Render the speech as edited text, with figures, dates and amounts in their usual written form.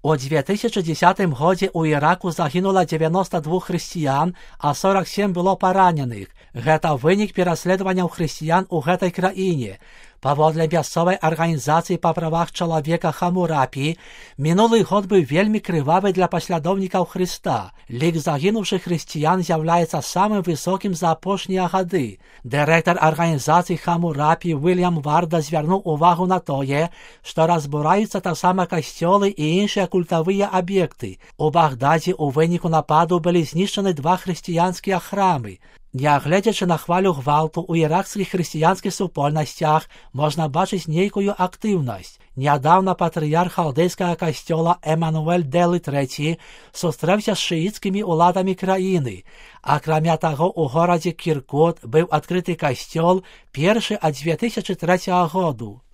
У 2010 годзе ў Іраку загінула 92 хрысціян, а 47 было параненых. Гэта вынік пераследаванняў хрысціян у гэтай краіне. Паводле мясцовай арганізацыі па правах чалавека Хамурапі, мінулы год быў вельмі крывавы для паслядоўнікаў Хрыста. Лік загінуўшых хрысціян з'яўляецца самым высокім за апошнія гады. Дырэктар арганізацыі Хамурапі Уільям Варда звярнуў увагу на тое, што разбураюцца таксама касцёлы і іншыя культавыя аб'екты. У Багдадзе ў выніку нападу былі знішчаны 2 хрысціянскія храмы. Нягледзячы на хвалю гвалту, у іракскіх хрысціянскіх супольнасцях можна бачыць нейкую актыўнасць. Нядаўна патрыярх халдэйскага касцёла Эмануэль Дэлы III сустрэўся з шыіцкімі ўладамі краіны. Акрамя таго, у горадзе Кіркут быў адкрыты касцёл, першы ад 2003 году.